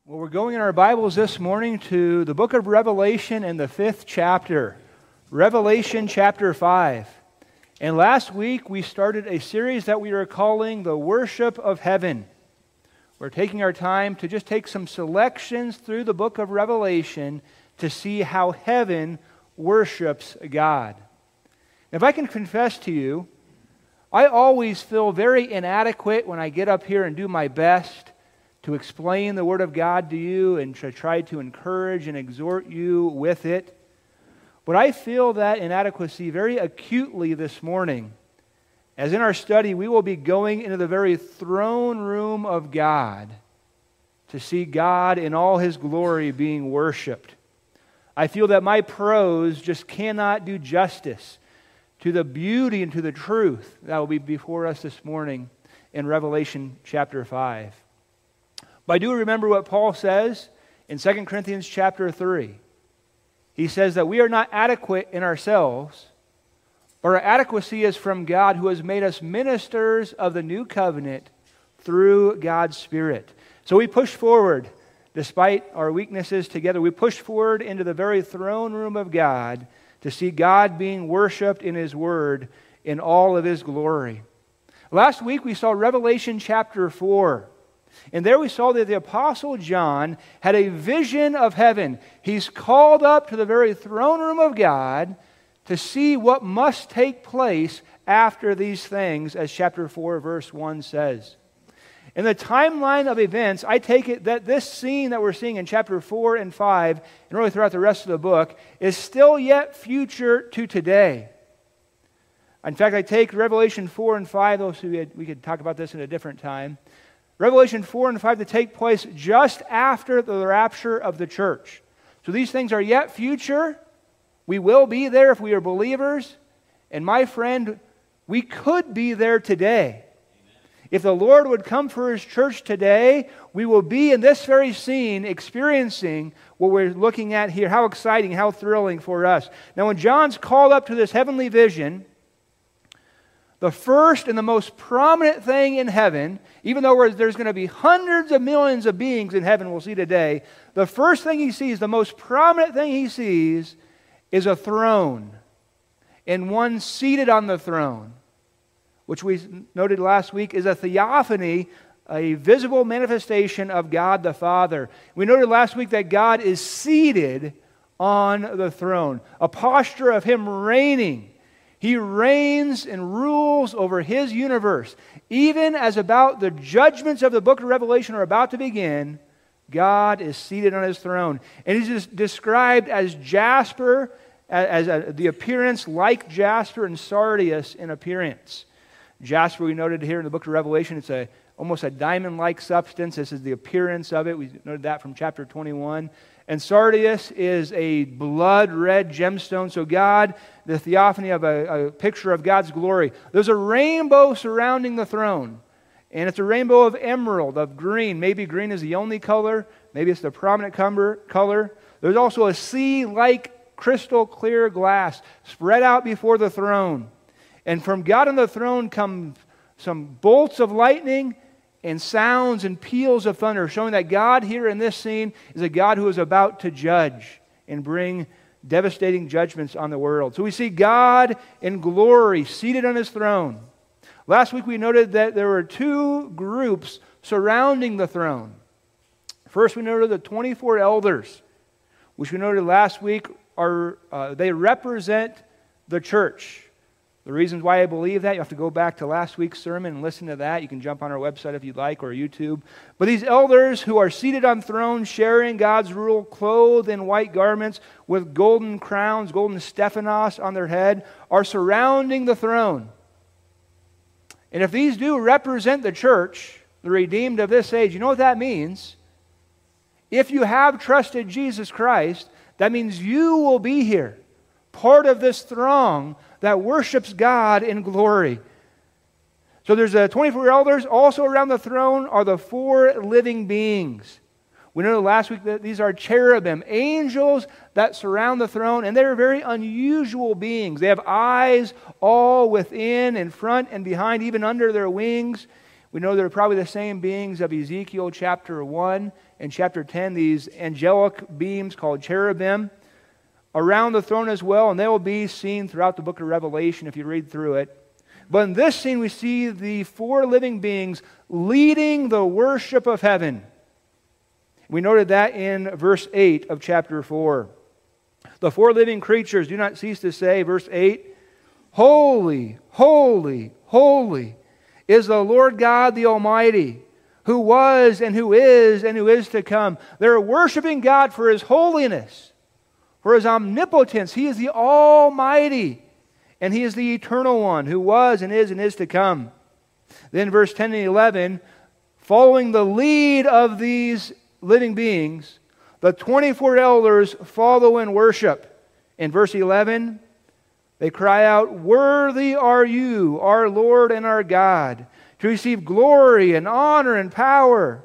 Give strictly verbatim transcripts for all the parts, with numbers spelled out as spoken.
Well, we're going in our Bibles this morning to the book of Revelation and the fifth chapter, Revelation chapter five. And last week we started a series that we are calling The Worship of Heaven. We're taking our time to just take some selections through the book of Revelation to see how heaven worships God. If I can confess to you, I always feel very inadequate when I get up here and do my best to explain the Word of God to you and to try to encourage and exhort you with it. But I feel that inadequacy very acutely this morning. As in our study, we will be going into the very throne room of God to see God in all His glory being worshiped. I feel that my prose just cannot do justice to the beauty and to the truth that will be before us this morning in Revelation chapter five. But I do remember what Paul says in Second Corinthians chapter three. He says that we are not adequate in ourselves, but our adequacy is from God, who has made us ministers of the new covenant through God's Spirit. So we push forward, despite our weaknesses together, we push forward into the very throne room of God to see God being worshiped in His Word in all of His glory. Last week we saw Revelation chapter four. And there we saw that the Apostle John had a vision of heaven. He's called up to the very throne room of God to see what must take place after these things, as chapter four, verse one says. In the timeline of events, I take it that this scene that we're seeing in chapter four and five, and really throughout the rest of the book, is still yet future to today. In fact, I take Revelation four and five, those who had, we could talk about this in a different time. Revelation four and five to take place just after the rapture of the church. So these things are yet future. We will be there if we are believers. And my friend, we could be there today. If the Lord would come for His church today, we will be in this very scene experiencing what we're looking at here. How exciting, how thrilling for us. Now when John's called up to this heavenly vision, the first and the most prominent thing in heaven, even though there's going to be hundreds of millions of beings in heaven we'll see today, the first thing he sees, the most prominent thing he sees, is a throne, and one seated on the throne, which we noted last week is a theophany, a visible manifestation of God the Father. We noted last week that God is seated on the throne, a posture of Him reigning. He reigns and rules over His universe. Even as about the judgments of the book of Revelation are about to begin, God is seated on His throne. And He's just described as jasper, as a, the appearance like jasper, and sardius in appearance. Jasper, we noted here in the book of Revelation, it's a almost a diamond-like substance. This is the appearance of it. We noted that from chapter twenty-one. And sardius is a blood-red gemstone. So God, the theophany of a, a picture of God's glory. There's a rainbow surrounding the throne. And it's a rainbow of emerald, of green. Maybe green is the only color. Maybe it's the prominent color. There's also a sea-like crystal clear glass spread out before the throne. And from God on the throne come some bolts of lightning and sounds and peals of thunder, showing that God here in this scene is a God who is about to judge and bring devastating judgments on the world. So we see God in glory, seated on His throne. Last week we noted that there were two groups surrounding the throne. First we noted the twenty-four elders, which we noted last week are uh, they represent the church. The reasons why I believe that, you have to go back to last week's sermon and listen to that. You can jump on our website if you'd like, or YouTube. But these elders who are seated on thrones, sharing God's rule, clothed in white garments with golden crowns, golden Stephanos on their head, are surrounding the throne. And if these do represent the church, the redeemed of this age, you know what that means? If you have trusted Jesus Christ, that means you will be here, part of this throng that worships God in glory. So there's the twenty-four elders. Also around the throne are the four living beings. We know last week that these are cherubim, angels that surround the throne, and they're very unusual beings. They have eyes all within, in front, and behind, even under their wings. We know they're probably the same beings of Ezekiel chapter one in chapter ten, these angelic beings called cherubim around the throne as well, and they will be seen throughout the book of Revelation if you read through it. But in this scene, we see the four living beings leading the worship of heaven. We noted that in verse eight of chapter four. The four living creatures do not cease to say, verse eight, "Holy, holy, holy is the Lord God the Almighty, who was and who is and who is to come." They're worshiping God for His holiness, for His omnipotence. He is the Almighty, and He is the Eternal One, who was and is and is to come. Then verse ten and eleven, following the lead of these living beings, the twenty-four elders follow in worship. In verse eleven, they cry out, "Worthy are you, our Lord and our God, to receive glory and honor and power.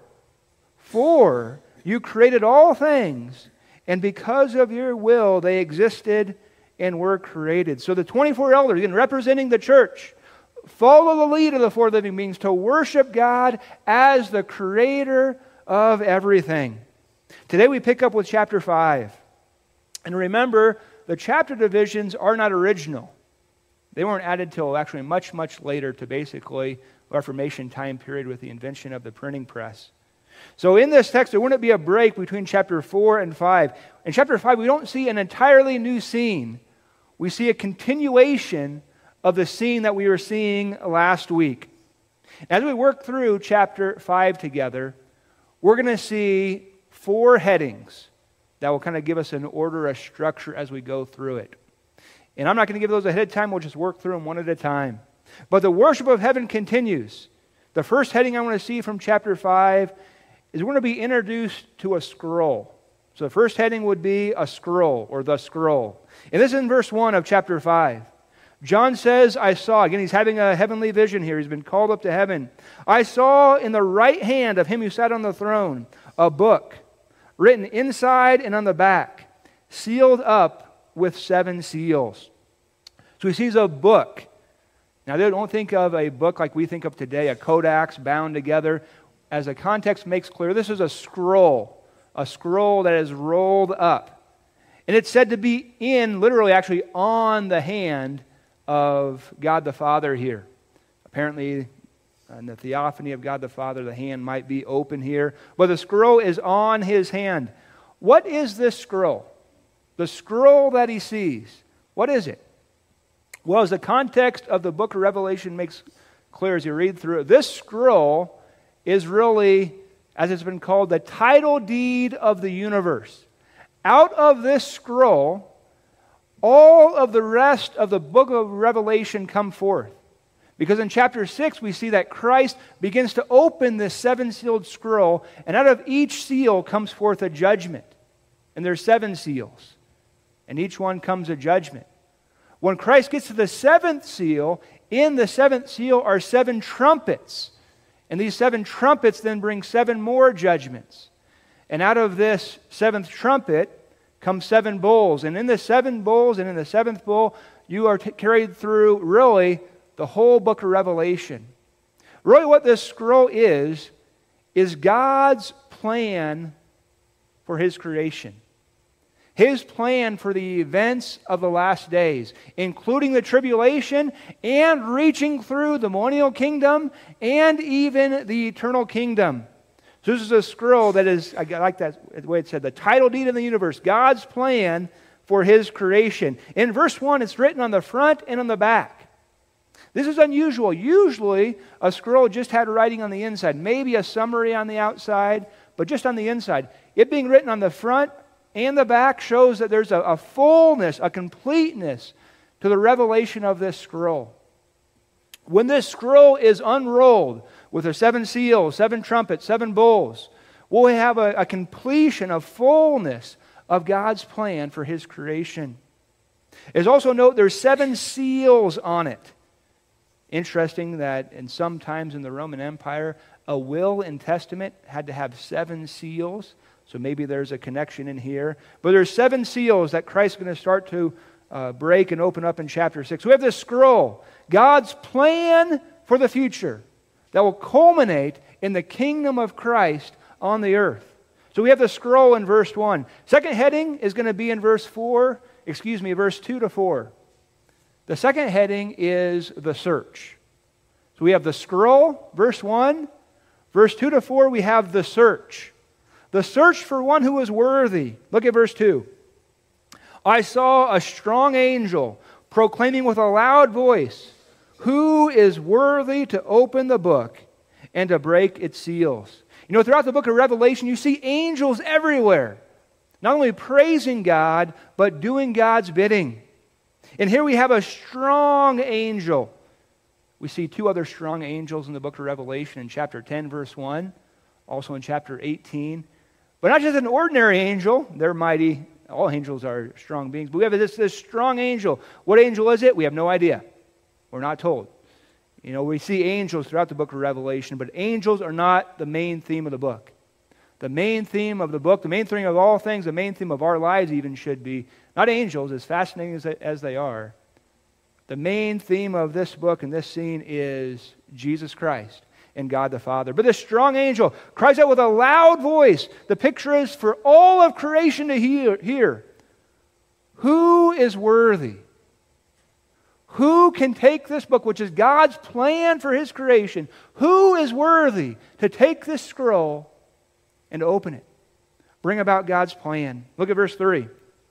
For you created all things, and because of your will they existed and were created." So the twenty-four elders, again representing the church, follow the lead of the four living beings to worship God as the creator of everything. Today we pick up with chapter five. And remember, the chapter divisions are not original. They weren't added till actually much, much later to basically Reformation time period with the invention of the printing press. So in this text, there wouldn't be a break between chapter four and five. In chapter five, we don't see an entirely new scene. We see a continuation of the scene that we were seeing last week. As we work through chapter five together, we're going to see four headings that will kind of give us an order, a structure as we go through it. And I'm not going to give those ahead of time. We'll just work through them one at a time. But the worship of heaven continues. The first heading I want to see from chapter five is we're going to be introduced to a scroll. So the first heading would be a scroll, or the scroll. And this is in verse one of chapter five. John says, "I saw," again, he's having a heavenly vision here. He's been called up to heaven. "I saw in the right hand of him who sat on the throne a book written inside and on the back, sealed up with seven seals." So he sees a book. Now, they don't think of a book like we think of today, a codex bound together. As the context makes clear, this is a scroll, a scroll that is rolled up. And it's said to be in, literally actually on the hand of God the Father here. Apparently, in the theophany of God the Father, the hand might be open here. But the scroll is on His hand. What is this scroll? The scroll that he sees. What is it? Well, as the context of the book of Revelation makes clear as you read through it, this scroll is really, as it's been called, the title deed of the universe. Out of this scroll, all of the rest of the book of Revelation come forth. Because in chapter six, we see that Christ begins to open this seven-sealed scroll, and out of each seal comes forth a judgment. And there's seven seals, and each one comes a judgment. When Christ gets to the seventh seal, in the seventh seal are seven trumpets. And these seven trumpets then bring seven more judgments. And out of this seventh trumpet come seven bowls. And in the seven bowls and in the seventh bowl, you are t- carried through really the whole book of Revelation. Really what this scroll is, is God's plan for His creation. His plan for the events of the last days, including the tribulation and reaching through the millennial kingdom and even the eternal kingdom. So this is a scroll that is, I like that the way it said, the title deed of the universe, God's plan for His creation. In verse one, it's written on the front and on the back. This is unusual. Usually, a scroll just had writing on the inside, maybe a summary on the outside, but just on the inside. It being written on the front and the back shows that there's a, a fullness, a completeness to the revelation of this scroll. When this scroll is unrolled with the seven seals, seven trumpets, seven bowls, we'll have a, a completion, a fullness of God's plan for His creation. There's also note there's seven seals on it. Interesting that in some times in the Roman Empire, a will and testament had to have seven seals. So maybe there's a connection in here. But there's seven seals that Christ's going to start to uh, break and open up in chapter six. We have this scroll, God's plan for the future that will culminate in the kingdom of Christ on the earth. So we have the scroll in verse one. Second heading is going to be in verse four, excuse me, verse two to four. The second heading is the search. So we have the scroll, verse one. Verse two to four, we have the search. The search for one who is worthy. Look at verse two. I saw a strong angel proclaiming with a loud voice, who is worthy to open the book and to break its seals? You know, throughout the book of Revelation, you see angels everywhere, not only praising God, but doing God's bidding. And here we have a strong angel. We see two other strong angels in the book of Revelation in chapter ten, verse one, also in chapter eighteen. But not just an ordinary angel. They're mighty. All angels are strong beings. But we have this, this strong angel. What angel is it? We have no idea. We're not told. You know, we see angels throughout the book of Revelation, but angels are not the main theme of the book. The main theme of the book, the main theme of all things, the main theme of our lives even should be, not angels, as fascinating as, as they are. The main theme of this book and this scene is Jesus Christ and God the Father. But this strong angel cries out with a loud voice. The picture is for all of creation to hear. hear. Who is worthy? Who can take this book, which is God's plan for His creation? Who is worthy to take this scroll and open it? Bring about God's plan. Look at verse three.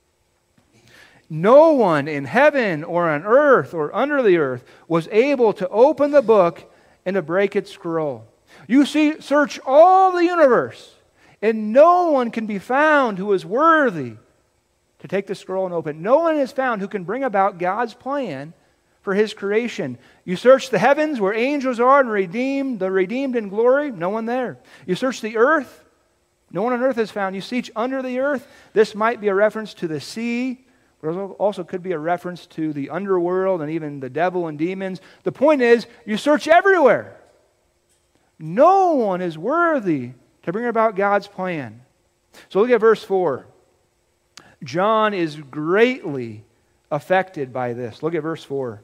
No one in heaven or on earth or under the earth was able to open the book and to break its scroll. You see, search all the universe, and no one can be found who is worthy to take the scroll and open it. No one is found who can bring about God's plan for His creation. You search the heavens where angels are and redeemed, the redeemed in glory, no one there. You search the earth, no one on earth is found. You search under the earth, this might be a reference to the sea, but it also could be a reference to the underworld and even the devil and demons. The point is, you search everywhere. No one is worthy to bring about God's plan. So look at verse four. John is greatly affected by this. Look at verse four.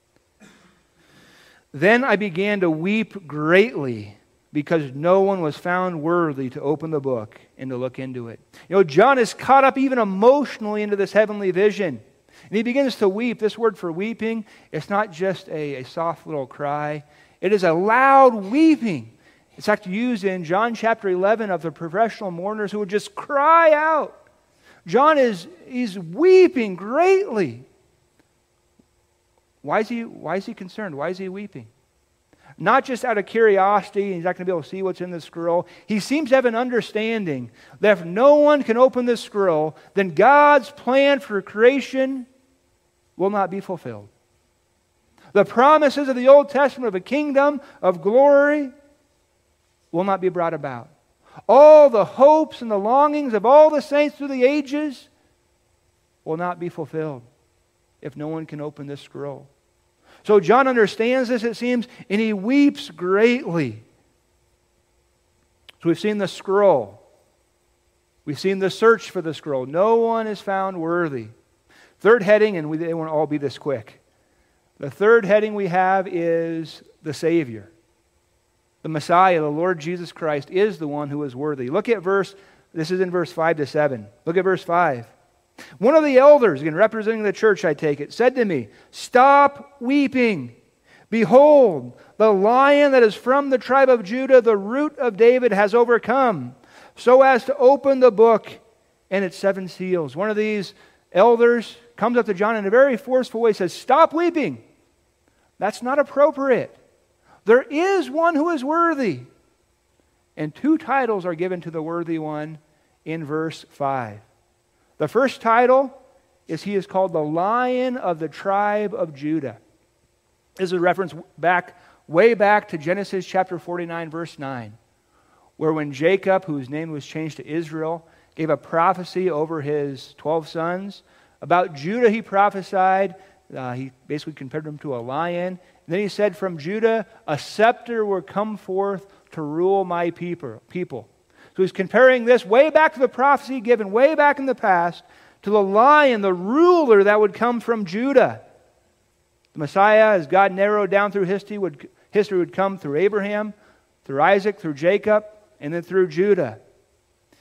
Then I began to weep greatly because no one was found worthy to open the book and to look into it. You know, John is caught up even emotionally into this heavenly vision. And he begins to weep. This word for weeping, it's not just a, a soft little cry. It is a loud weeping. It's actually used in John chapter eleven of the professional mourners who would just cry out. John is he's weeping greatly. Why is he, why is he concerned? Why is he weeping? Not just out of curiosity, he's not going to be able to see what's in the scroll. He seems to have an understanding that if no one can open this scroll, then God's plan for creation will not be fulfilled. The promises of the Old Testament of a kingdom of glory will not be brought about. All the hopes and the longings of all the saints through the ages will not be fulfilled if no one can open this scroll. So John understands this, it seems, and he weeps greatly. So we've seen the scroll. We've seen the search for the scroll. No one is found worthy. Third heading, and we, they won't all be this quick. The third heading we have is the Savior. The Messiah, the Lord Jesus Christ, is the one who is worthy. Look at verse, this is in verse five to seven. Look at verse five. One of the elders, again representing the church I take it, said to me, "Stop weeping. Behold, the Lion that is from the tribe of Judah, the Root of David, has overcome, so as to open the book and its seven seals." One of these elders comes up to John in a very forceful way, says, "Stop weeping. That's not appropriate. There is one who is worthy." And two titles are given to the worthy one in verse five. The first title is he is called the Lion of the tribe of Judah. This is a reference back, way back to Genesis chapter forty-nine, verse nine, where when Jacob, whose name was changed to Israel, gave a prophecy over his twelve sons. About Judah he prophesied, uh, he basically compared him to a lion. And then he said, "From Judah a scepter will come forth to rule my people." people. So he's comparing this way back to the prophecy given way back in the past to the lion, the ruler that would come from Judah. The Messiah, as God narrowed down through history, would, history would come through Abraham, through Isaac, through Jacob, and then through Judah.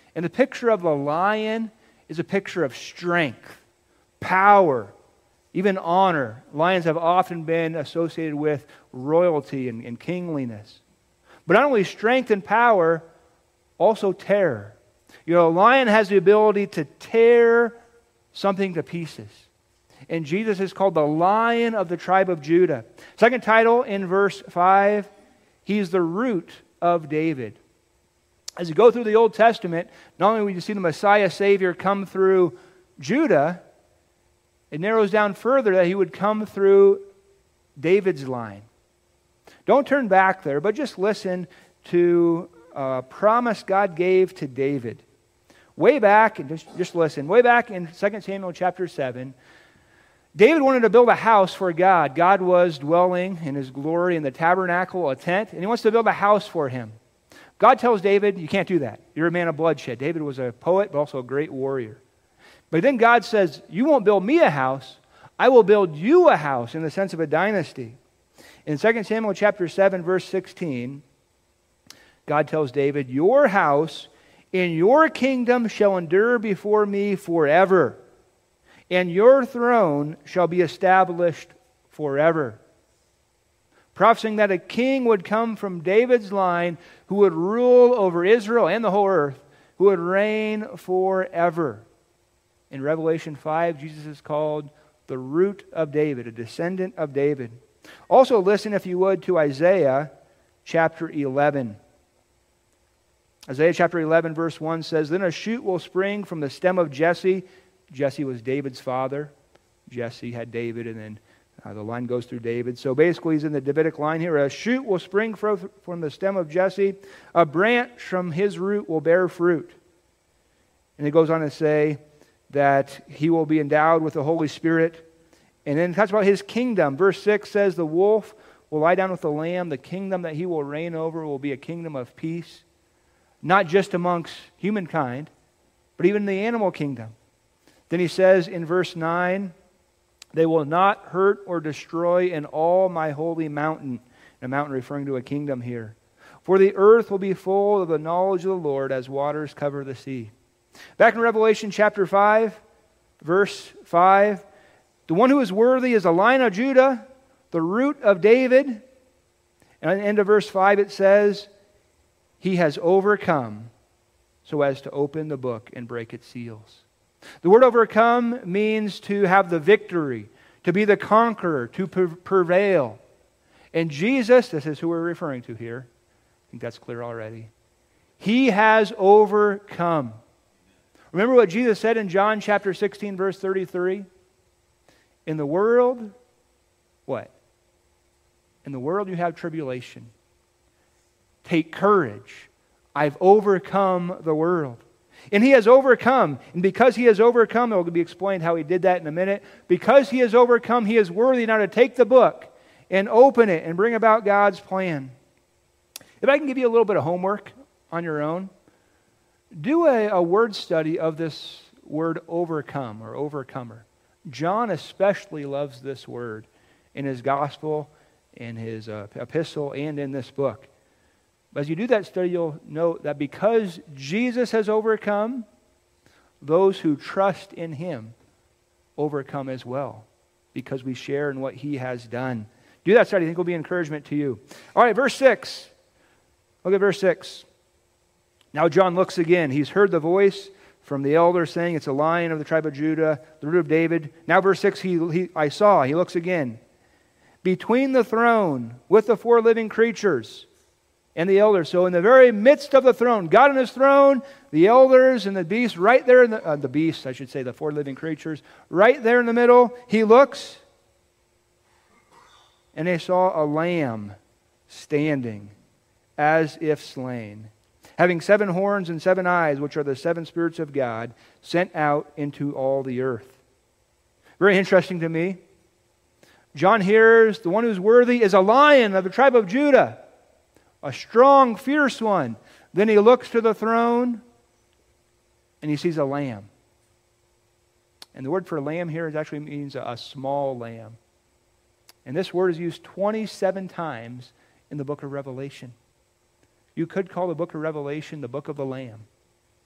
And the picture of the lion is a picture of strength, power, even honor. Lions have often been associated with royalty and, and kingliness. But not only strength and power, also terror. You know, a lion has the ability to tear something to pieces. And Jesus is called the Lion of the tribe of Judah. Second title in verse five, He's the root of David. As you go through the Old Testament, not only will you see the Messiah Savior come through Judah, it narrows down further that He would come through David's line. Don't turn back there, but just listen to a promise God gave to David. Way back, and just, just listen, way back in Second Samuel chapter seven, David wanted to build a house for God. God was dwelling in His glory in the tabernacle, a tent, and He wants to build a house for Him. God tells David, you can't do that. You're a man of bloodshed. David was a poet, but also a great warrior. But then God says, you won't build me a house. I will build you a house in the sense of a dynasty. In Second Samuel chapter seven, verse sixteen, God tells David, your house in your kingdom shall endure before me forever, and your throne shall be established forever. Prophesying that a king would come from David's line who would rule over Israel and the whole earth, who would reign forever. In Revelation five, Jesus is called the root of David, a descendant of David. Also listen, if you would, to Isaiah chapter eleven. Isaiah chapter eleven, verse one says, then a shoot will spring from the stem of Jesse. Jesse was David's father. Jesse had David, and then uh, the line goes through David. So basically he's in the Davidic line here. A shoot will spring from the stem of Jesse. A branch from his root will bear fruit. And it goes on to say that he will be endowed with the Holy Spirit. And then it talks about his kingdom. Verse six says, the wolf will lie down with the lamb. The kingdom that he will reign over will be a kingdom of peace. Not just amongst humankind, but even in the animal kingdom. Then he says in verse nine, they will not hurt or destroy in all my holy mountain. A mountain referring to a kingdom here. For the earth will be full of the knowledge of the Lord as waters cover the sea. Back in Revelation chapter five, verse five, the one who is worthy is the Lion of Judah, the root of David. And at the end of verse five it says, He has overcome so as to open the book and break its seals. The word overcome means to have the victory, to be the conqueror, to prevail. And Jesus, this is who we're referring to here. I think that's clear already. He has overcome. Remember what Jesus said in John chapter sixteen, verse thirty-three? In the world, what? In the world you have tribulation. Take courage. I've overcome the world. And He has overcome. And because He has overcome, it will be explained how He did that in a minute. Because He has overcome, He is worthy now to take the book and open it and bring about God's plan. If I can give you a little bit of homework on your own, do a, a word study of this word overcome or overcomer. John especially loves this word in his gospel, in his uh, epistle, and in this book. But as you do that study, you'll note that because Jesus has overcome, those who trust in Him overcome as well, because we share in what He has done. Do that study. I think it will be encouragement to you. All right, verse six. Look at verse six. Now John looks again. He's heard the voice from the elder saying, it's a Lion of the tribe of Judah, the root of David. Now verse six, he, he, I saw, he looks again. Between the throne with the four living creatures and the elders. So in the very midst of the throne, God on His throne, the elders and the beast right there, in the, uh, the beast, I should say, the four living creatures, right there in the middle, He looks, and they saw a lamb standing as if slain, having seven horns and seven eyes, which are the seven spirits of God, sent out into all the earth. Very interesting to me. John hears the one who's worthy is a Lion of the tribe of Judah, a strong, fierce one. Then he looks to the throne and he sees a lamb. And the word for lamb here is actually means a small lamb. And this word is used twenty-seven times in the book of Revelation. You could call the book of Revelation the book of the Lamb.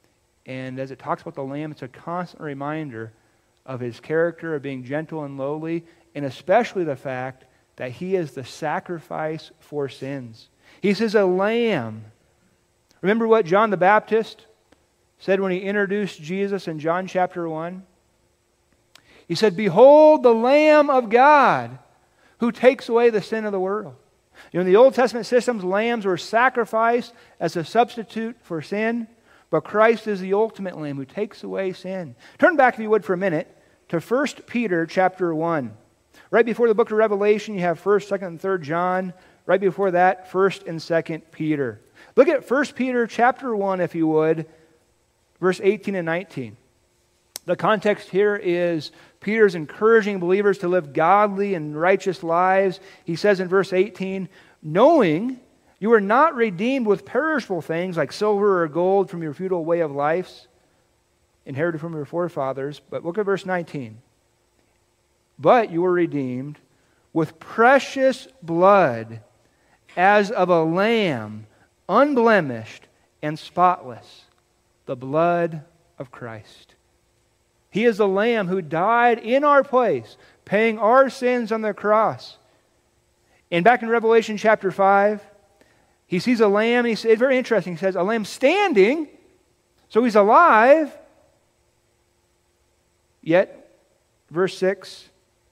And as it talks about the Lamb, it's a constant reminder of His character of being gentle and lowly, and especially the fact that He is the sacrifice for sins. He says a lamb. Remember what John the Baptist said when he introduced Jesus in John chapter one? He said, "Behold the Lamb of God who takes away the sin of the world." You know, in the Old Testament systems, lambs were sacrificed as a substitute for sin, but Christ is the ultimate lamb who takes away sin. Turn back, if you would, for a minute to First Peter chapter one. Right before the book of Revelation, you have First, Second, and Third John. Right before that, First and Second Peter. Look at First Peter chapter one, if you would, verse eighteen and nineteen. The context here is Peter's encouraging believers to live godly and righteous lives. He says in verse eighteen, "Knowing you are not redeemed with perishable things like silver or gold from your futile way of life, inherited from your forefathers." But look at verse nineteen. "But you were redeemed with precious blood, as of a lamb, unblemished and spotless, the blood of Christ." He is the Lamb who died in our place, paying our sins on the cross. And back in Revelation chapter five, he sees a lamb, and he says, it's very interesting, he says, a lamb standing, so he's alive, yet, verse six,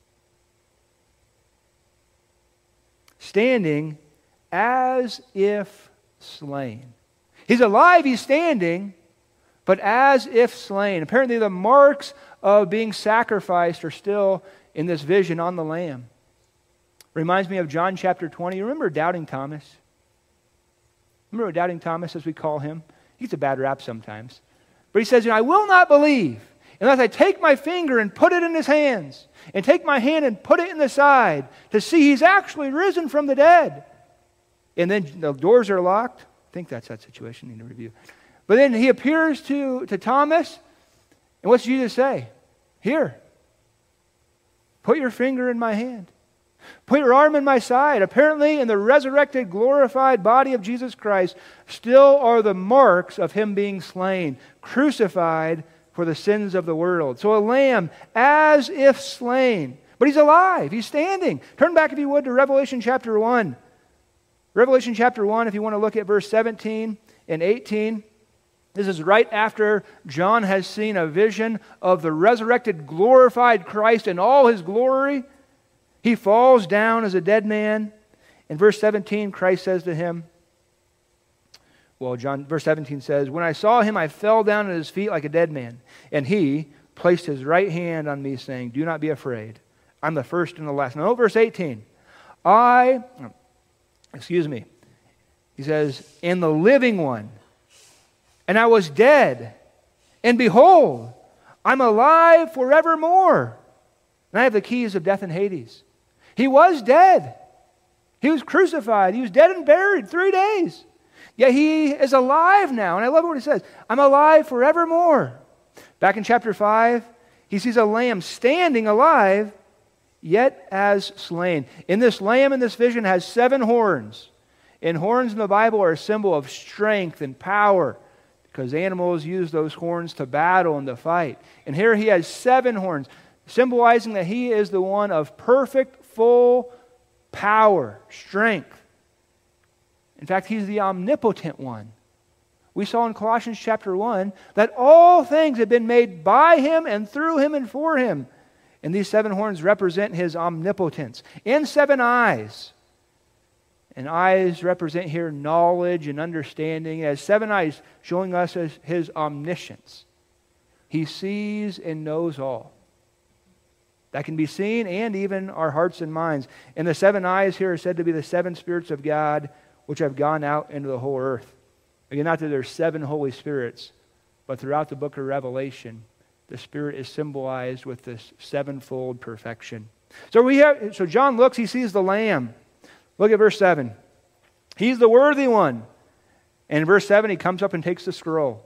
standing as if slain. He's alive, he's standing, but as if slain. Apparently the marks of being sacrificed are still in this vision on the Lamb. Reminds me of John chapter twenty. You remember Doubting Thomas? Remember Doubting Thomas, as we call him? He gets a bad rap sometimes. But he says, "I will not believe unless I take my finger and put it in his hands, and take my hand and put it in the side, to see he's actually risen from the dead." And then the doors are locked. I think that's that situation. I need to review. But then he appears to, to Thomas, and what's Jesus say? "Here, put your finger in my hand. Put your arm in my side." Apparently, in the resurrected, glorified body of Jesus Christ, still are the marks of Him being slain, crucified for the sins of the world. So a lamb as if slain. But He's alive. He's standing. Turn back, if you would, to Revelation chapter one. Revelation chapter one, if you want to look at verse seventeen and eighteen. This is right after John has seen a vision of the resurrected, glorified Christ in all His glory. He falls down as a dead man. In verse seventeen, Christ says to him, well, John, verse seventeen says, "When I saw Him, I fell down at His feet like a dead man. And He placed His right hand on me, saying, 'Do not be afraid. I'm the first and the last.'" Now, verse eighteen. I, excuse me, he says, "And the living one. And I was dead, and behold, I'm alive forevermore. And I have the keys of death and Hades." He was dead. He was crucified. He was dead and buried three days. Yet He is alive now. And I love what He says. "I'm alive forevermore." Back in chapter five, he sees a lamb standing alive, yet as slain. In this lamb in this vision has seven horns. And horns in the Bible are a symbol of strength and power, because animals use those horns to battle and to fight. And here He has seven horns, symbolizing that He is the one of perfect, full power, strength. In fact, He's the omnipotent one. We saw in Colossians chapter one that all things have been made by Him and through Him and for Him. And these seven horns represent His omnipotence. And seven eyes. And eyes represent here knowledge and understanding. It has seven eyes showing us as His omniscience. He sees and knows all. That can be seen, and even our hearts and minds. And the seven eyes here are said to be the seven spirits of God, which have gone out into the whole earth. Again, not that there's seven Holy Spirits, but throughout the book of Revelation, the Spirit is symbolized with this sevenfold perfection. So we have. So John looks, he sees the Lamb. Look at verse seven. He's the worthy one. And in verse seven, He comes up and takes the scroll.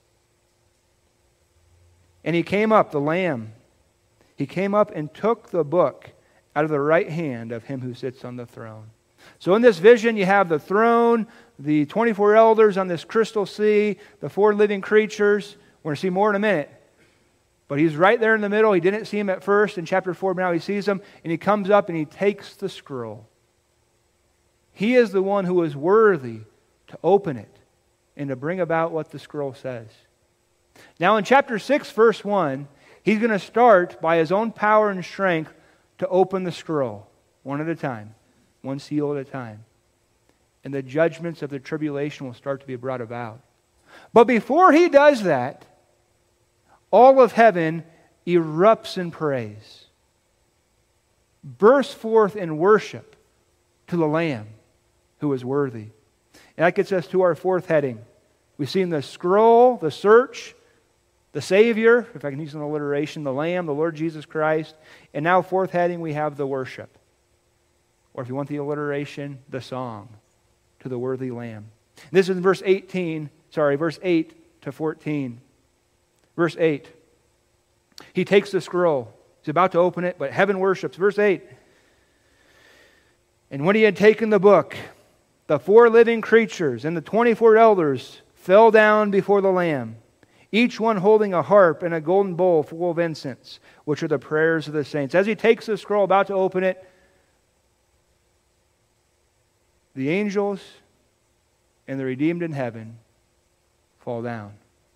"And He came up, the Lamb. He came up and took the book out of the right hand of Him who sits on the throne." So in this vision, you have the throne, the twenty-four elders on this crystal sea, the four living creatures. We're going to see more in a minute. But he's right there in the middle. He didn't see him at first in chapter four, but now he sees him, and he comes up and he takes the scroll. He is the one who is worthy to open it and to bring about what the scroll says. Now in chapter six, verse one, he's going to start by his own power and strength to open the scroll, one at a time, one seal at a time. And the judgments of the tribulation will start to be brought about. But before he does that, all of heaven erupts in praise, bursts forth in worship to the Lamb who is worthy. And that gets us to our fourth heading. We've seen the scroll, the search, the Savior, if I can use an alliteration, the Lamb, the Lord Jesus Christ. And now fourth heading, we have the worship. Or if you want the alliteration, the song to the worthy Lamb. This is in verse eighteen, sorry, verse eight to fourteen. Verse eight. He takes the scroll. He's about to open it, but heaven worships. Verse eight. And when he had taken the book, the four living creatures and the twenty-four elders fell down before the Lamb, each one holding a harp and a golden bowl full of incense, which are the prayers of the saints. As he takes the scroll, about to open it, the angels and the redeemed in heaven fall down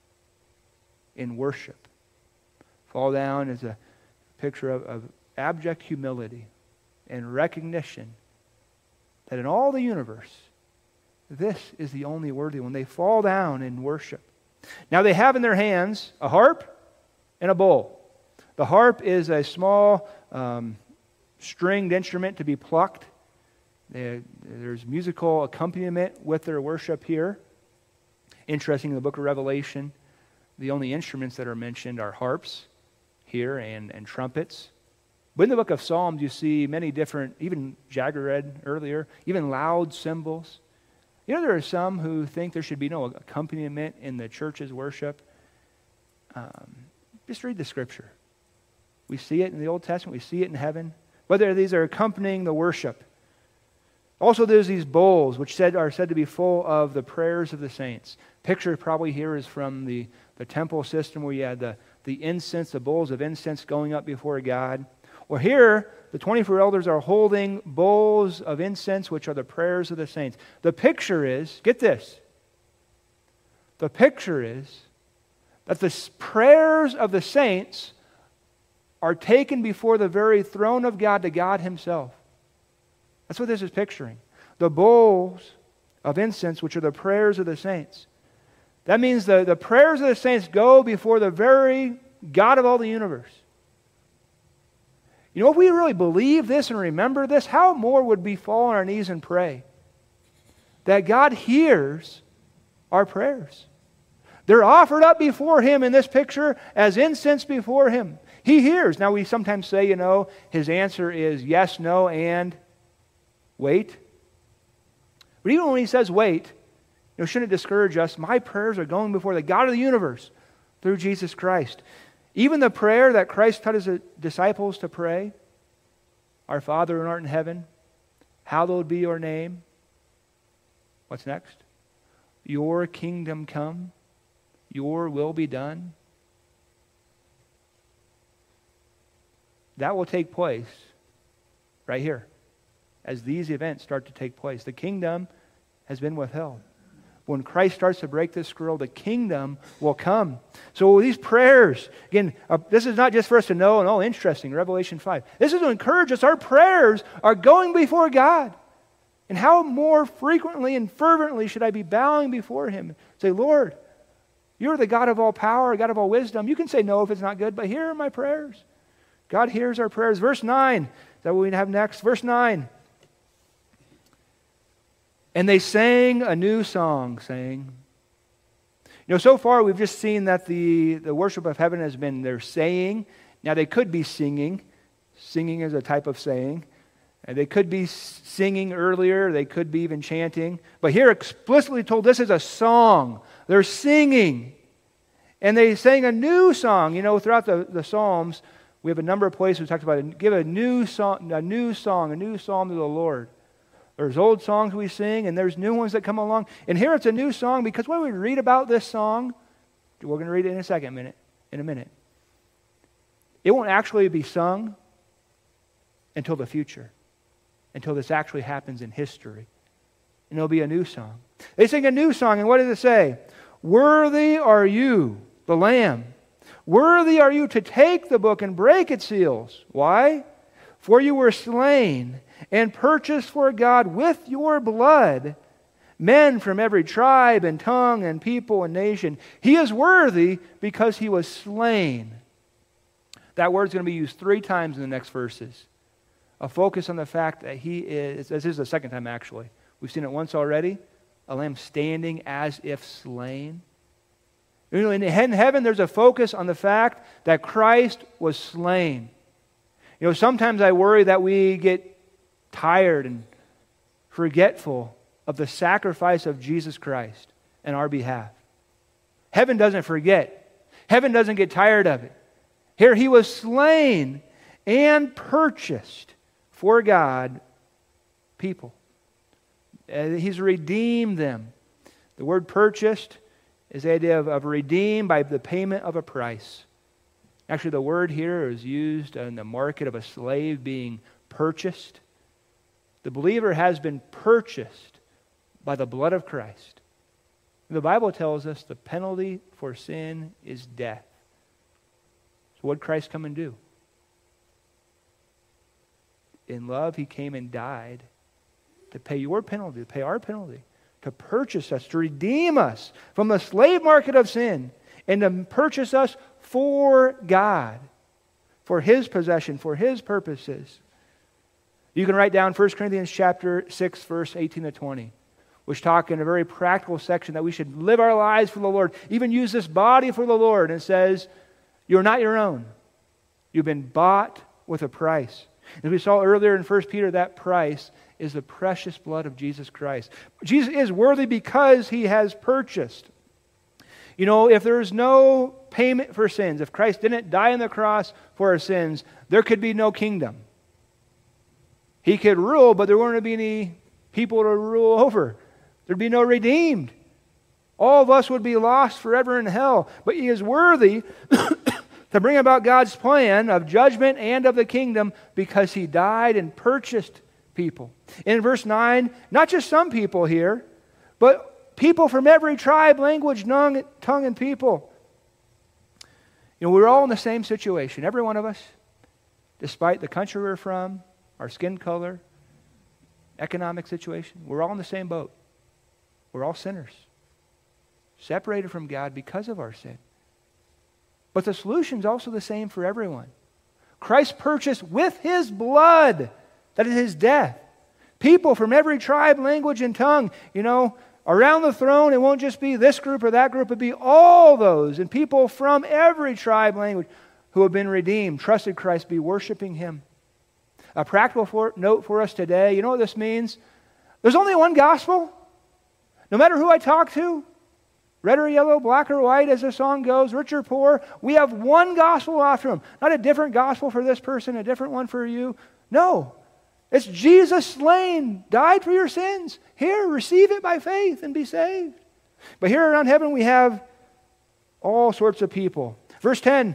in worship. Fall down as a picture of, of abject humility and recognition that in all the universe, this is the only worthy one. They fall down in worship. Now they have in their hands a harp and a bowl. The harp is a small um, stringed instrument to be plucked. They, there's musical accompaniment with their worship here. Interesting, in the book of Revelation, the only instruments that are mentioned are harps here and, and trumpets. But in the book of Psalms, you see many different, even Jagger read earlier, even loud cymbals. You know, there are some who think there should be no accompaniment in the church's worship. Um, just read the Scripture. We see it in the Old Testament. We see it in heaven. Whether these are accompanying the worship. Also, there's these bowls, which said, are said to be full of the prayers of the saints. Picture probably here is from the, the temple system where you had the, the incense, the bowls of incense going up before God. Or here, the twenty-four elders are holding bowls of incense, which are the prayers of the saints. The picture is, get this, the picture is that the prayers of the saints are taken before the very throne of God to God Himself. That's what this is picturing. The bowls of incense, which are the prayers of the saints. That means the, the prayers of the saints go before the very God of all the universe. You know, if we really believe this and remember this, how more would we fall on our knees and pray? That God hears our prayers. They're offered up before Him in this picture as incense before Him. He hears. Now we sometimes say, you know, His answer is yes, no, and wait. But even when He says wait, you know, shouldn't it discourage us? My prayers are going before the God of the universe through Jesus Christ. Even the prayer that Christ taught His disciples to pray, Our Father who art in heaven, hallowed be your name. What's next? Your kingdom come, your will be done. That will take place right here as these events start to take place. The kingdom has been withheld. When Christ starts to break this scroll, the kingdom will come. So these prayers, again, uh, this is not just for us to know, and oh, interesting, Revelation five. This is to encourage us. Our prayers are going before God. And how more frequently and fervently should I be bowing before Him? Say, Lord, You're the God of all power, God of all wisdom. You can say no if it's not good, but here are my prayers. God hears our prayers. Verse nine, is that what we have next? Verse nine. And they sang a new song, saying, you know, so far we've just seen that the, the worship of heaven has been their saying. Now they could be singing. Singing is a type of saying. And they could be singing earlier. They could be even chanting. But here explicitly told this is a song. They're singing. And they sang a new song. You know, throughout the, the Psalms, we have a number of places we talked about it. Give a new song, a new song, a new psalm to the Lord. There's old songs we sing, and there's new ones that come along. And here it's a new song because when we read about this song, We're going to read it in a second minute, in a minute. It won't actually be sung until the future, until this actually happens in history. And it'll be a new song. They sing a new song, and what does it say? Worthy are you, the Lamb. Worthy are you to take the book and break its seals. Why? For you were slain and purchased for God with your blood men from every tribe and tongue and people and nation. He is worthy because he was slain. That word's going to be used three times in the next verses. A focus on the fact that he is, this is the second time actually. We've seen it once already. A lamb standing as if slain. You know, in heaven, there's a focus on the fact that Christ was slain. You know, sometimes I worry that we get tired and forgetful of the sacrifice of Jesus Christ in our behalf. Heaven doesn't forget. Heaven doesn't get tired of it. Here he was slain and purchased for God people. Uh, he's redeemed them. The word purchased is the idea of, of redeemed by the payment of a price. Actually, the word here is used in the market of a slave being purchased. The believer has been purchased by the blood of Christ. The Bible tells us the penalty for sin is death. So what did Christ come and do? In love, he came and died to pay your penalty, to pay our penalty, to purchase us, to redeem us from the slave market of sin, and to purchase us for God, for his possession, for his purposes. You can write down First Corinthians chapter six, verse eighteen to twenty, which talk in a very practical section that we should live our lives for the Lord, even use this body for the Lord. And it says, you're not your own. You've been bought with a price. As we saw earlier in First Peter, that price is the precious blood of Jesus Christ. Jesus is worthy because he has purchased. You know, if there's no payment for sins, if Christ didn't die on the cross for our sins, there could be no kingdom. He could rule, but there wouldn't be any people to rule over. There'd be no redeemed. All of us would be lost forever in hell. But he is worthy to bring about God's plan of judgment and of the kingdom because he died and purchased people. In verse nine, not just some people here, but people from every tribe, language, tongue, and people. You know, we're all in the same situation, every one of us, despite the country we're from, our skin color, economic situation. We're all in the same boat. We're all sinners, separated from God because of our sin. But the solution is also the same for everyone. Christ purchased with his blood, that is his death, people from every tribe, language, and tongue. You know, around the throne, it won't just be this group or that group, it'll be all those, and people from every tribe, language, who have been redeemed, trusted Christ, be worshiping him. A practical for, note for us today, you know what this means? There's only one gospel. No matter who I talk to, red or yellow, black or white, as the song goes, rich or poor, we have one gospel after him. Not a different gospel for this person, a different one for you. No. It's Jesus slain, died for your sins. Here, receive it by faith and be saved. But here around heaven we have all sorts of people. Verse ten.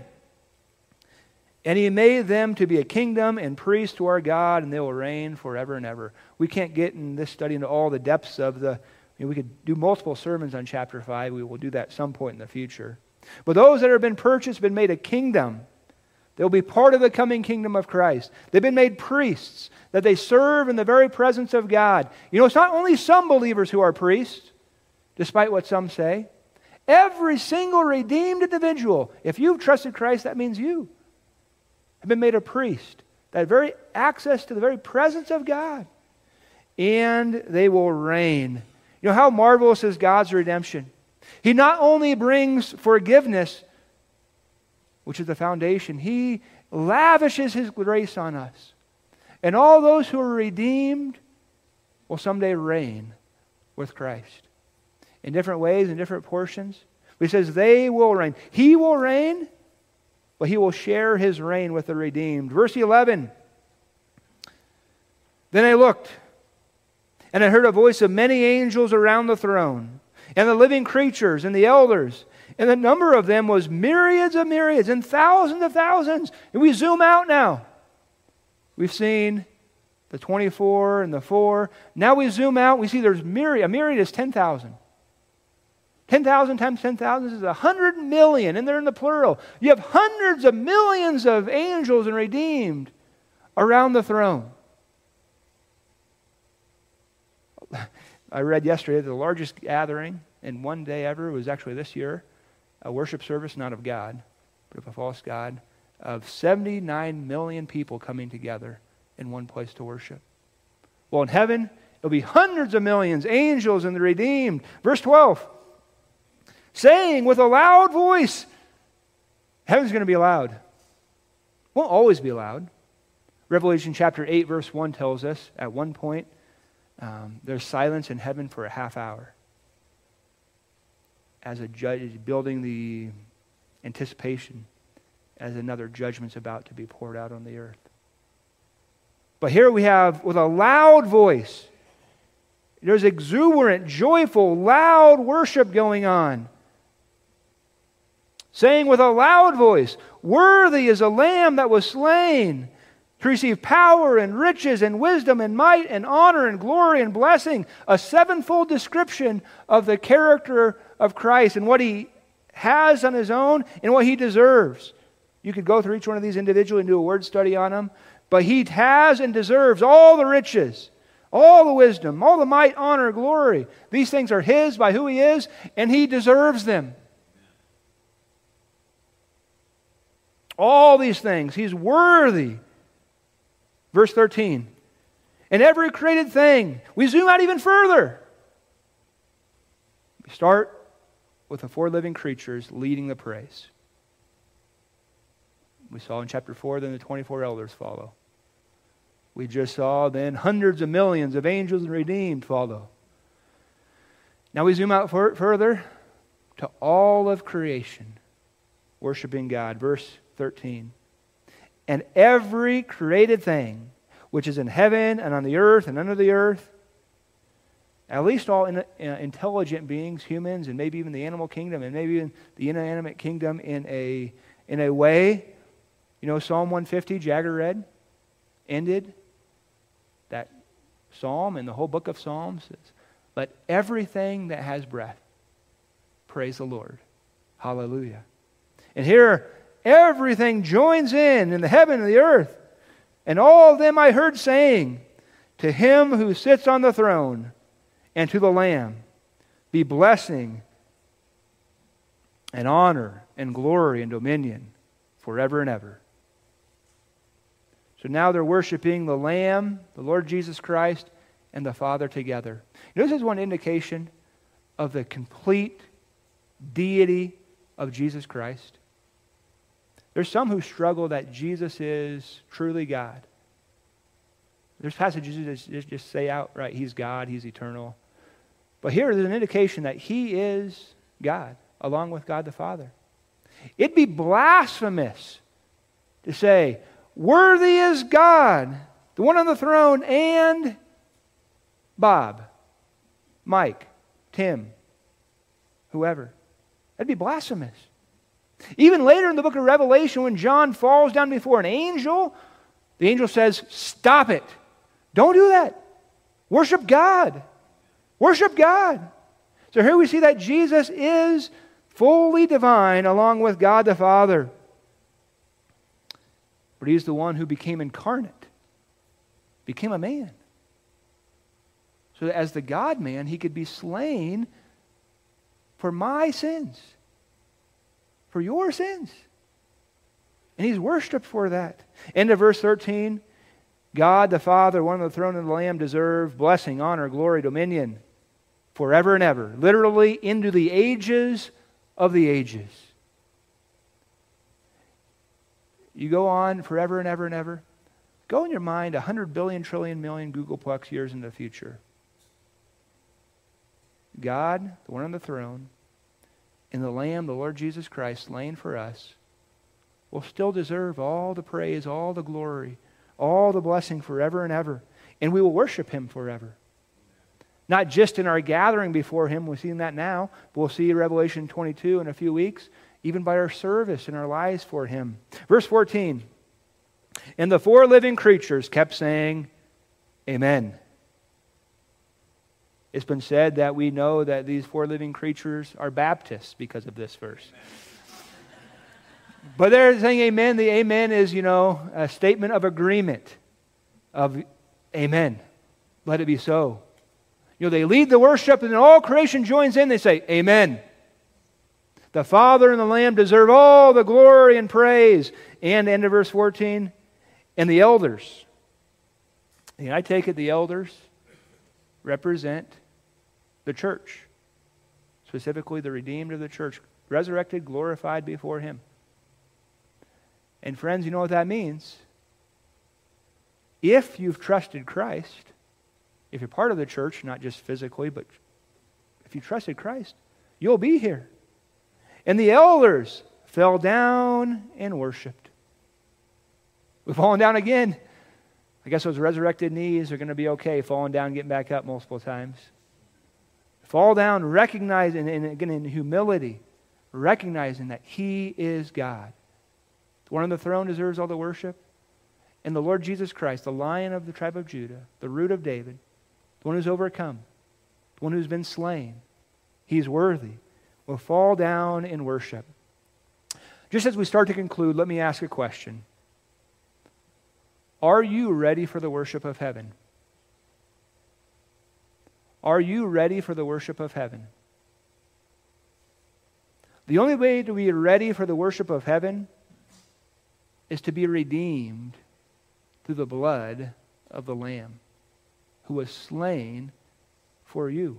And he made them to be a kingdom and priests to our God, and they will reign forever and ever. We can't get in this study into all the depths of the... I mean, we could do multiple sermons on chapter five. We will do that at some point in the future. But those that have been purchased, been made a kingdom. They'll be part of the coming kingdom of Christ. They've been made priests, that they serve in the very presence of God. You know, it's not only some believers who are priests, despite what some say. Every single redeemed individual, if you've trusted Christ, that means you have been made a priest. That very access to the very presence of God. And they will reign. You know, how marvelous is God's redemption. He not only brings forgiveness, which is the foundation, he lavishes his grace on us. And all those who are redeemed will someday reign with Christ. In different ways, in different portions. But he says they will reign. He will reign, but he will share his reign with the redeemed. Verse eleven. Then I looked, and I heard a voice of many angels around the throne, and the living creatures, and the elders, And the number of them was myriads of myriads and thousands of thousands. And we zoom out now. We've seen the twenty-four and the four. Now we zoom out, we see there's myriad. A myriad is ten thousand. ten thousand times ten thousand is one hundred million, and they're in the plural. You have hundreds of millions of angels and redeemed around the throne. I read yesterday the largest gathering in one day ever was actually this year, a worship service not of God, but of a false god, of seventy-nine million people coming together in one place to worship. Well, in heaven, it'll be hundreds of millions, angels and the redeemed. Verse twelve, saying with a loud voice, heaven's going to be loud. Won't always be loud. Revelation chapter eight, verse one tells us at one point, um, there's silence in heaven for a half hour. As a judge is building the anticipation as another judgment's about to be poured out on the earth. But here we have, with a loud voice, there's exuberant, joyful, loud worship going on. Saying with a loud voice, worthy is a lamb that was slain to receive power and riches and wisdom and might and honor and glory and blessing. A sevenfold description of the character of Christ and what He has on His own and what He deserves. You could go through each one of these individually and do a word study on them. But He has and deserves all the riches, all the wisdom, all the might, honor, glory. These things are His by who He is, and He deserves them. All these things. He's worthy. Verse thirteen. And every created thing. We zoom out even further. We start with the four living creatures leading the praise. We saw in chapter four, then the twenty-four elders follow. We just saw then hundreds of millions of angels and redeemed follow. Now we zoom out for, further to all of creation worshiping God. Verse thirteen. And every created thing which is in heaven and on the earth and under the earth, at least all in, uh, intelligent beings, humans, and maybe even the animal kingdom, and maybe even the inanimate kingdom in a in a way. You know, Psalm one fifty, Jagger read, ended that psalm and the whole book of Psalms. Says, let everything that has breath praise the Lord. Hallelujah. And here, everything joins in, in the heaven and the earth. And all of them I heard saying, to Him who sits on the throne and to the Lamb be blessing and honor and glory and dominion forever and ever. So now they're worshiping the Lamb, the Lord Jesus Christ, and the Father together. You know, this is one indication of the complete deity of Jesus Christ. There's some who struggle that Jesus is truly God. There's passages that just, just say outright, He's God, He's eternal. But here there's an indication that He is God, along with God the Father. It'd be blasphemous to say, worthy is God, the one on the throne, and Bob, Mike, Tim, whoever. That'd be blasphemous. Even later in the book of Revelation, when John falls down before an angel, the angel says, stop it. Don't do that. Worship God. Worship God. So here we see that Jesus is fully divine along with God the Father. But He's the one who became incarnate, became a man. So that as the God-man, He could be slain for my sins, for your sins. And He's worshipped for that. End of verse thirteen. God the Father, one on the throne of the Lamb, deserve blessing, honor, glory, dominion forever and ever. Literally into the ages of the ages. You go on forever and ever and ever. Go in your mind a hundred billion, trillion, million Googleplex years into the future. God, the one on the throne, and the Lamb, the Lord Jesus Christ, slain for us, will still deserve all the praise, all the glory, all the blessing forever and ever. And we will worship Him forever. Not just in our gathering before Him, we're seeing that now, but we'll see Revelation twenty-two in a few weeks, even by our service and our lives for Him. Verse fourteen, and the four living creatures kept saying, Amen. It's been said that we know that these four living creatures are Baptists because of this verse. But they're saying amen. The amen is, you know, a statement of agreement of amen. Let it be so. You know, they lead the worship and then all creation joins in. They say, Amen. The Father and the Lamb deserve all the glory and praise. And end of verse fourteen, and the elders. And I take it the elders represent the church, specifically the redeemed of the church, resurrected, glorified before Him. And friends, you know what that means? If you've trusted Christ, if you're part of the church, not just physically, but if you trusted Christ, you'll be here. And the elders fell down and worshiped. We've fallen down again. I guess those resurrected knees are going to be okay, falling down, getting back up multiple times. Fall down, recognizing, and again in humility, recognizing that He is God. The one on the throne deserves all the worship. And the Lord Jesus Christ, the Lion of the tribe of Judah, the root of David, the one who's overcome, the one who's been slain, He's worthy, will fall down in worship. Just as we start to conclude, let me ask a question. Are you ready for the worship of heaven? Are you ready for the worship of heaven? The only way to be ready for the worship of heaven is to be redeemed through the blood of the Lamb who was slain for you.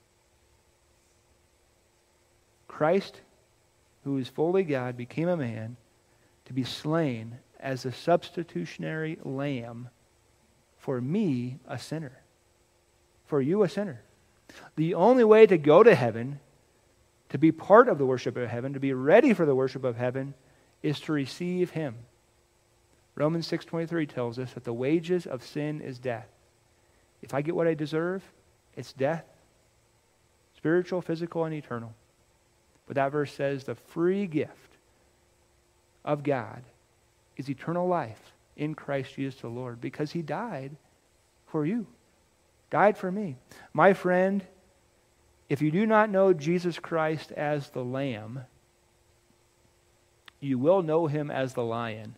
Christ, who is fully God, became a man to be slain as a substitutionary lamb for me, a sinner. For you, a sinner. The only way to go to heaven, to be part of the worship of heaven, to be ready for the worship of heaven, is to receive Him. Romans six twenty-three tells us that the wages of sin is death. If I get what I deserve, it's death. Spiritual, physical, and eternal. But that verse says the free gift of God is eternal life in Christ Jesus the Lord, because He died for you. Died for me. My friend, if you do not know Jesus Christ as the Lamb, you will know Him as the Lion.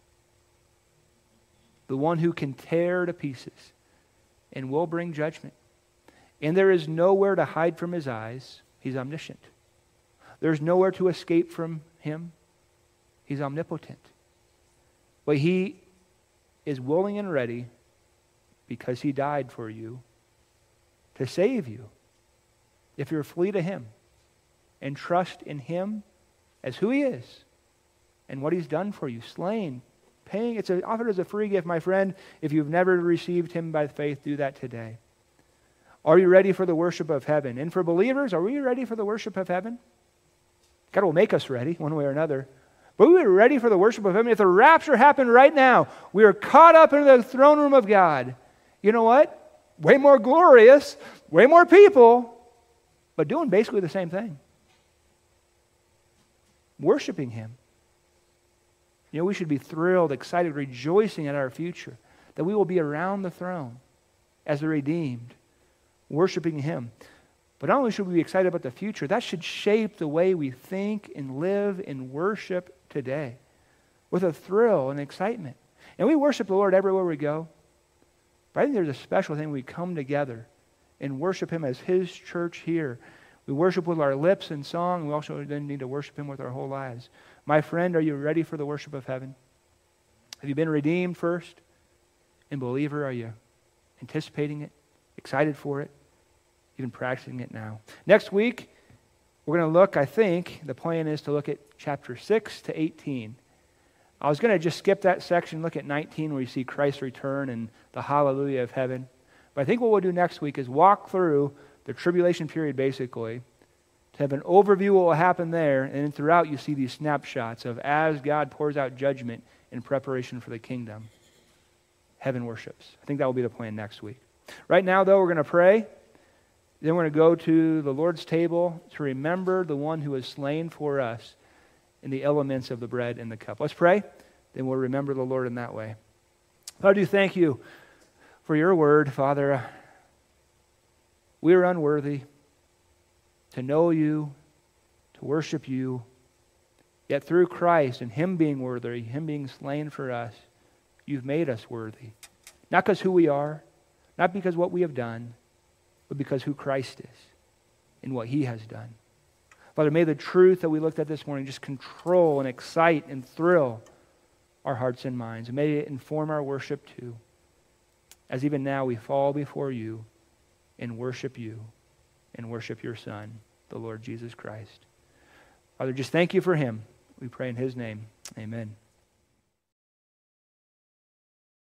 The one who can tear to pieces and will bring judgment. And there is nowhere to hide from His eyes. He's omniscient. There's nowhere to escape from Him. He's omnipotent. But He is willing and ready, because He died for you, to save you. If you'll flee to Him and trust in Him as who He is and what He's done for you, slain, paying, it's offered as a free gift, my friend. If you've never received Him by faith, do that today. Are you ready for the worship of heaven? And for believers, are we ready for the worship of heaven? God will make us ready one way or another. But we are ready for the worship of heaven. If the rapture happened right now, we are caught up in the throne room of God. You know what? Way more glorious, way more people, but doing basically the same thing. Worshiping Him. You know, we should be thrilled, excited, rejoicing at our future, that we will be around the throne as the redeemed, worshiping Him. But not only should we be excited about the future, that should shape the way we think and live and worship today with a thrill and excitement. And we worship the Lord everywhere we go. But I think there's a special thing we come together and worship Him as His church here. We worship with our lips and song. We also then need to worship Him with our whole lives. My friend, are you ready for the worship of heaven? Have you been redeemed first? And believer, are you anticipating it, excited for it, even practicing it now? Next week, we're going to look, I think, the plan is to look at chapter six to eighteen. I was going to just skip that section, look at nineteen, where you see Christ's return and the hallelujah of heaven. But I think what we'll do next week is walk through the tribulation period, basically, to have an overview of what will happen there, and then throughout you see these snapshots of as God pours out judgment in preparation for the kingdom. Heaven worships. I think that will be the plan next week. Right now, though, we're going to pray. Then we're going to go to the Lord's table to remember the one who was slain for us in the elements of the bread and the cup. Let's pray, then we'll remember the Lord in that way. Father, I do thank you for your word, Father. We are unworthy to know you, to worship you, yet through Christ and him being worthy, him being slain for us, you've made us worthy. Not because who we are, not because what we have done, but because who Christ is and what he has done. Father, may the truth that we looked at this morning just control and excite and thrill our hearts and minds. And may it inform our worship too, as even now we fall before you and worship you and worship your Son, the Lord Jesus Christ. Father, just thank you for him. We pray in his name. Amen.